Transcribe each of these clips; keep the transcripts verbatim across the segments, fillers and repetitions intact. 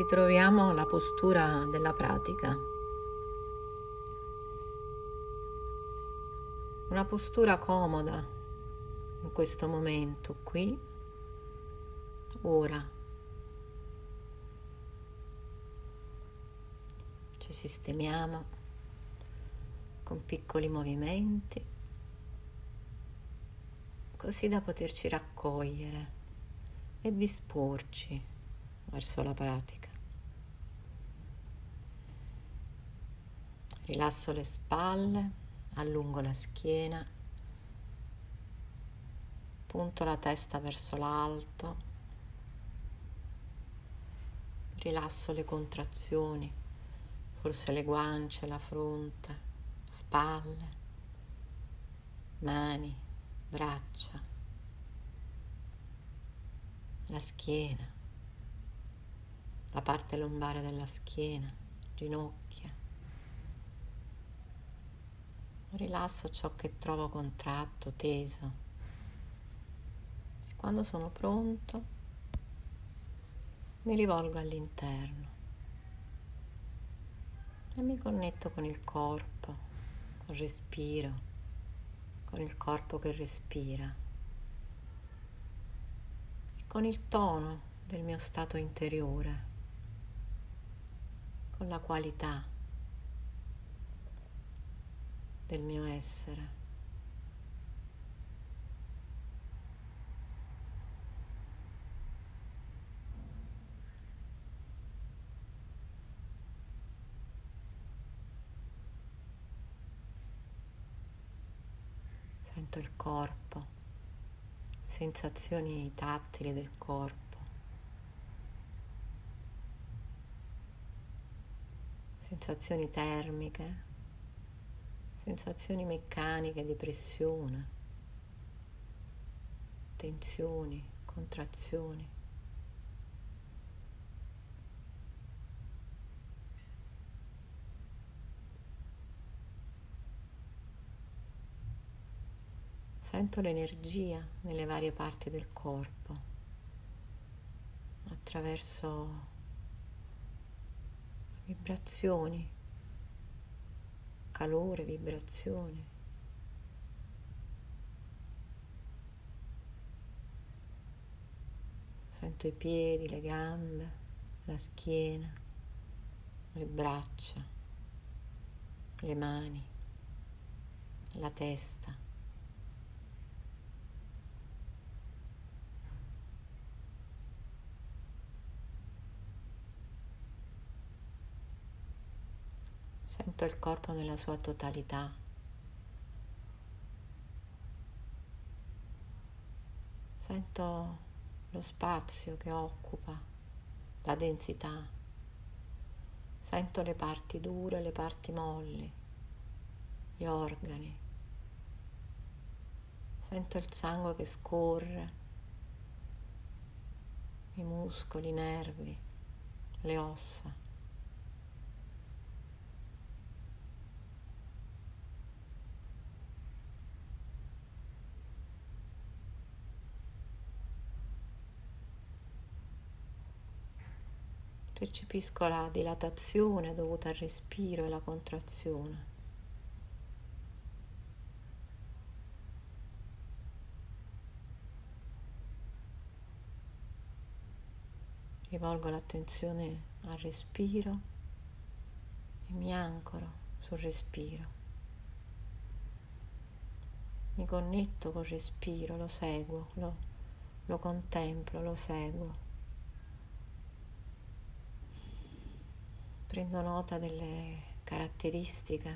Ritroviamo la postura della pratica. Una postura comoda in questo momento, qui, ora. Ci sistemiamo con piccoli movimenti, così da poterci raccogliere e disporci verso la pratica. Rilasso le spalle, allungo la schiena, punto la testa verso l'alto, rilasso le contrazioni, forse le guance, la fronte, spalle, mani, braccia, la schiena, la parte lombare della schiena, ginocchia. Rilasso ciò che trovo contratto, teso. Quando sono pronto, mi rivolgo all'interno e mi connetto con il corpo, col respiro, con il corpo che respira, e con il tono del mio stato interiore, con la qualità del mio essere. Sento il corpo, sensazioni tattili del corpo, sensazioni termiche, sensazioni meccaniche di pressione, tensioni, contrazioni. Sento l'energia nelle varie parti del corpo attraverso vibrazioni, calore, vibrazioni. Sento i piedi, le gambe, la schiena, le braccia, le mani, la testa. Sento il corpo nella sua totalità. Sento lo spazio che occupa, la densità. Sento le parti dure, le parti molli, gli organi. Sento il sangue che scorre, i muscoli, i nervi, le ossa. Percepisco la dilatazione dovuta al respiro e la contrazione. Rivolgo l'attenzione al respiro e mi ancoro sul respiro. Mi connetto col respiro, lo seguo, lo, lo contemplo, lo seguo. Prendo nota delle caratteristiche,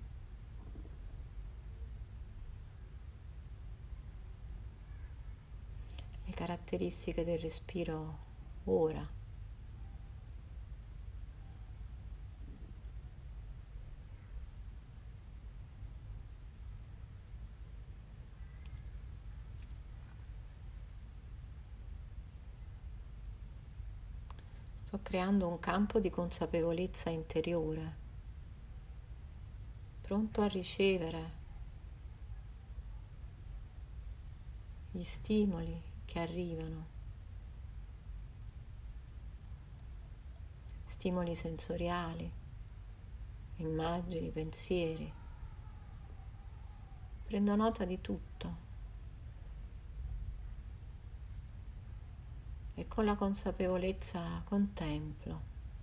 le caratteristiche del respiro ora. Sto creando un campo di consapevolezza interiore, pronto a ricevere gli stimoli che arrivano. stimoli sensoriali, immagini, pensieri. Prendo nota di tutto e con la consapevolezza contemplo,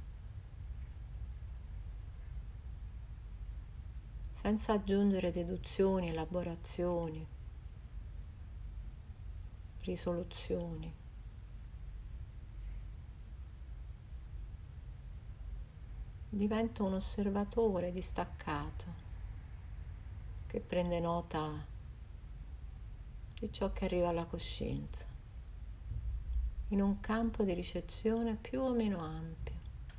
senza aggiungere deduzioni, elaborazioni, risoluzioni. Divento un osservatore distaccato che prende nota di ciò che arriva alla coscienza in un campo di ricezione più o meno ampio.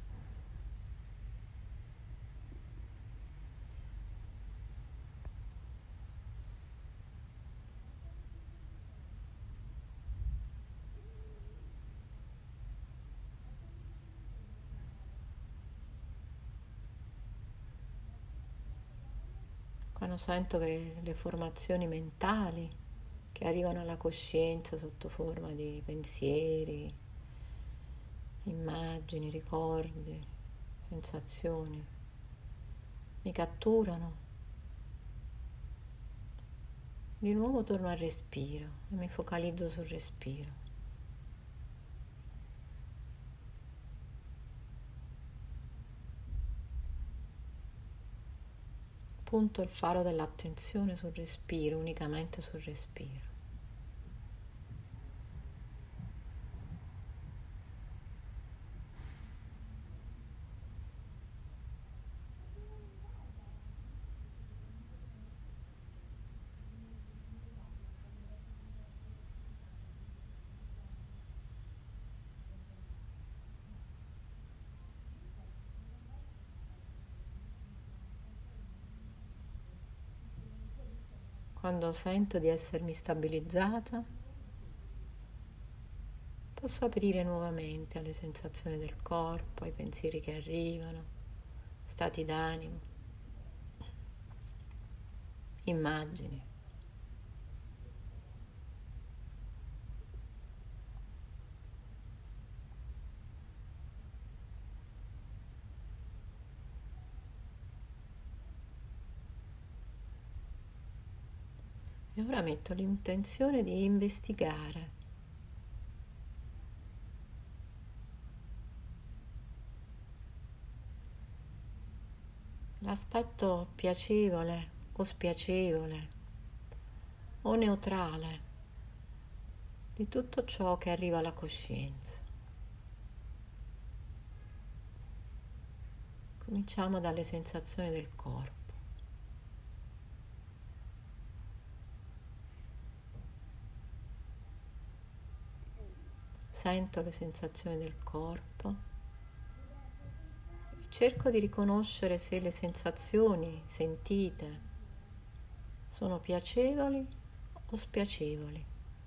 Quando sento che le formazioni mentali che arrivano alla coscienza sotto forma di pensieri, immagini, ricordi, sensazioni, mi catturano, di nuovo torno al respiro e mi focalizzo sul respiro. Punto il faro dell'attenzione sul respiro, unicamente sul respiro. Quando sento di essermi stabilizzata, posso aprire nuovamente alle sensazioni del corpo, ai pensieri che arrivano, stati d'animo, immagini. E ora metto l'intenzione di investigare l'aspetto piacevole o spiacevole o neutrale di tutto ciò che arriva alla coscienza. Cominciamo dalle sensazioni del corpo. Sento le sensazioni del corpo e cerco di riconoscere se le sensazioni sentite sono piacevoli o spiacevoli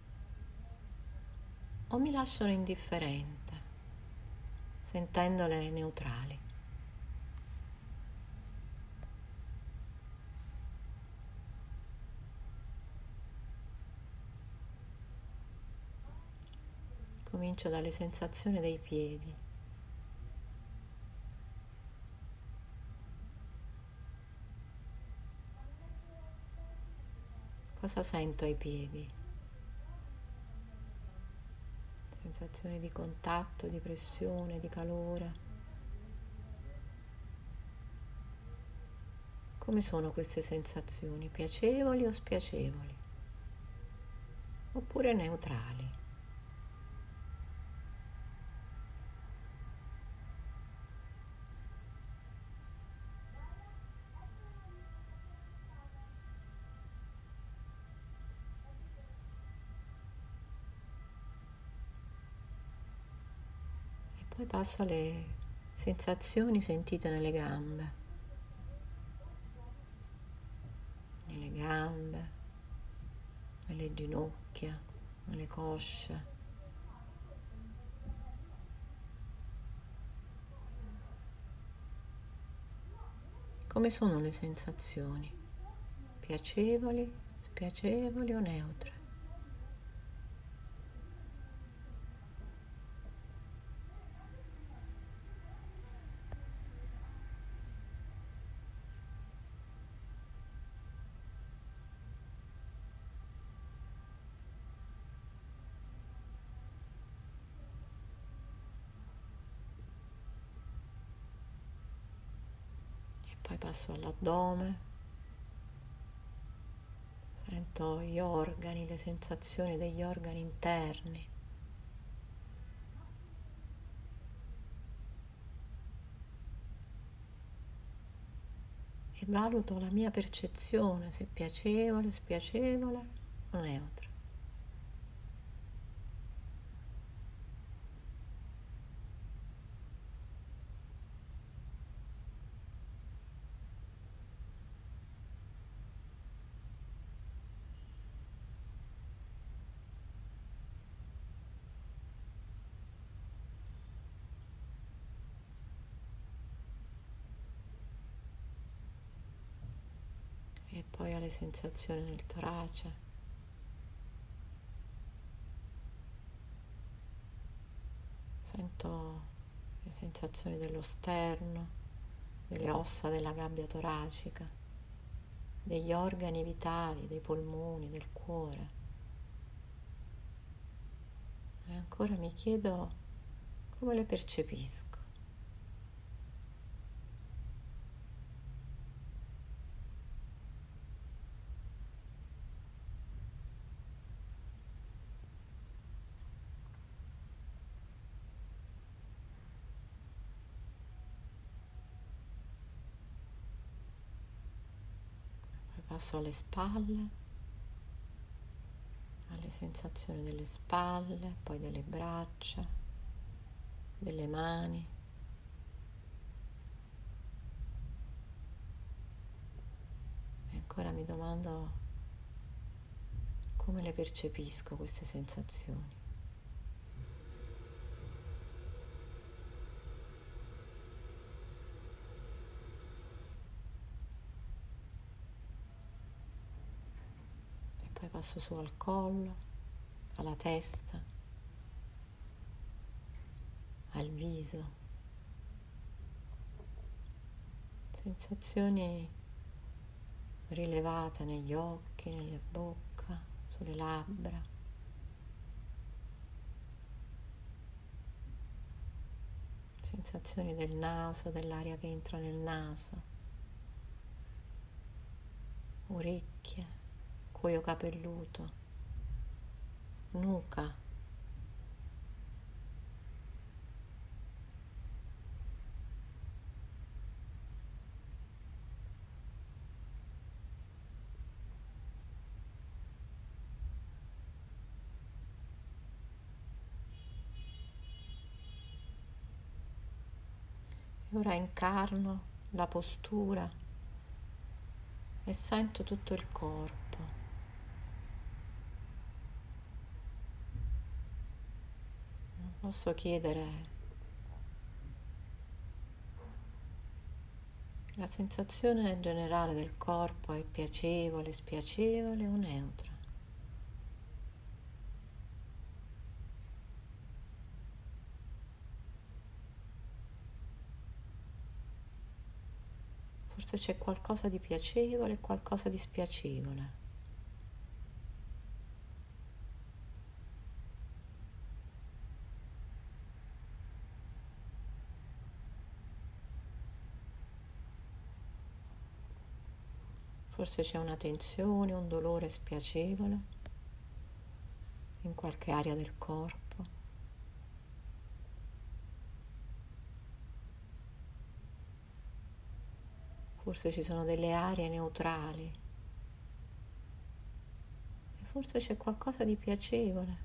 o mi lasciano indifferente, sentendole neutrali. Comincio dalle sensazioni dei piedi. Cosa sento ai piedi? Sensazioni di contatto, di pressione, di calore. Come sono queste sensazioni? Piacevoli o spiacevoli? Oppure neutrali? Poi passo alle sensazioni sentite nelle gambe, nelle gambe, nelle ginocchia, nelle cosce. Come sono le sensazioni? Piacevoli, spiacevoli o neutre? Poi passo all'addome, sento gli organi, le sensazioni degli organi interni. E valuto la mia percezione, se è piacevole, spiacevole o neutra. E poi alle sensazioni nel torace. Sento le sensazioni dello sterno, delle ossa della gabbia toracica, degli organi vitali, dei polmoni, del cuore. E ancora mi chiedo come le percepisco. Passo alle spalle, alle sensazioni delle spalle, poi delle braccia, delle mani. E ancora mi domando come le percepisco queste sensazioni. Poi passo su al collo, alla testa, al viso. Sensazioni rilevate negli occhi, nella bocca, sulle labbra. Sensazioni del naso, dell'aria che entra nel naso. Orecchie, cuoio capelluto, nuca. E ora incarno la postura e sento tutto il corpo. Posso chiedere la sensazione generale del corpo è piacevole, spiacevole o neutra? Forse c'è qualcosa di piacevole e qualcosa di spiacevole. Forse c'è una tensione, un dolore spiacevole in qualche area del corpo. Forse ci sono delle aree neutrali. E forse c'è qualcosa di piacevole.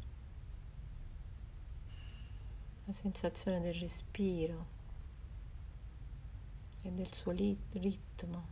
La sensazione del respiro e del suo ritmo.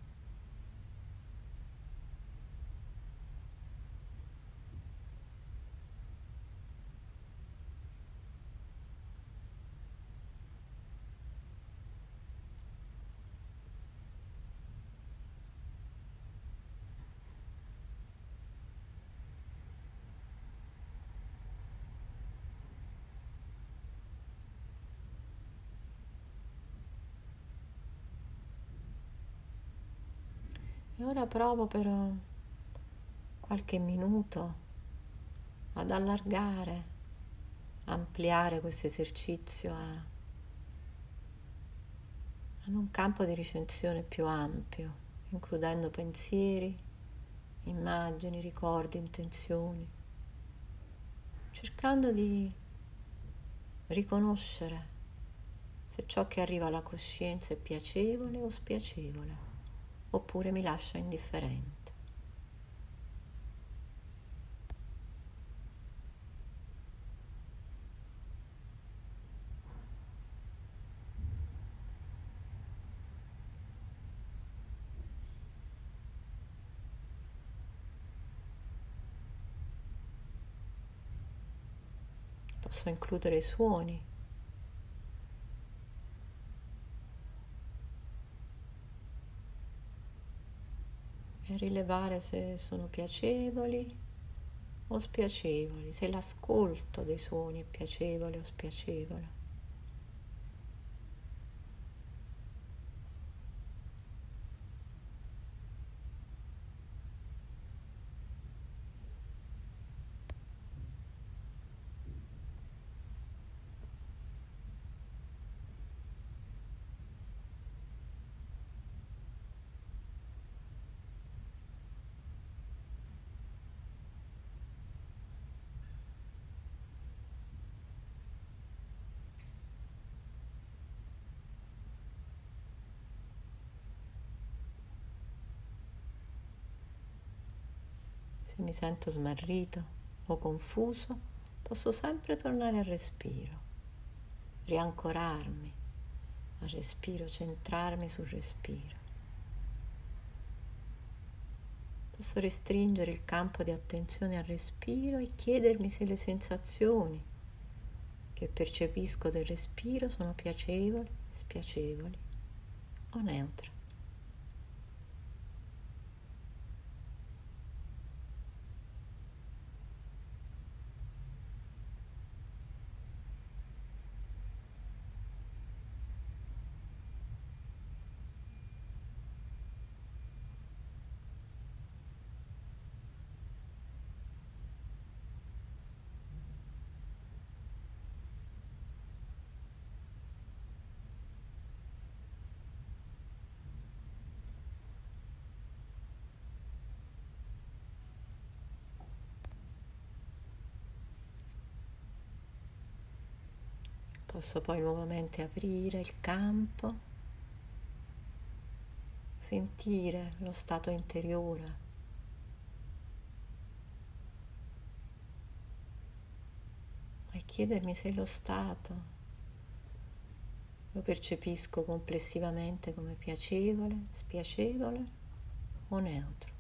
E ora provo per qualche minuto ad allargare, ampliare questo esercizio a, ad un campo di ricezione più ampio, includendo pensieri, immagini, ricordi, intenzioni, cercando di riconoscere se ciò che arriva alla coscienza è piacevole o spiacevole, oppure mi lascia indifferente. Posso includere i suoni, e rilevare se sono piacevoli o spiacevoli, se l'ascolto dei suoni è piacevole o spiacevole. Se mi sento smarrito o confuso, posso sempre tornare al respiro, riancorarmi al respiro, centrarmi sul respiro. Posso restringere il campo di attenzione al respiro e chiedermi se le sensazioni che percepisco del respiro sono piacevoli, spiacevoli o neutre. Posso poi nuovamente aprire il campo, sentire lo stato interiore, e chiedermi se lo stato lo percepisco complessivamente come piacevole, spiacevole o neutro.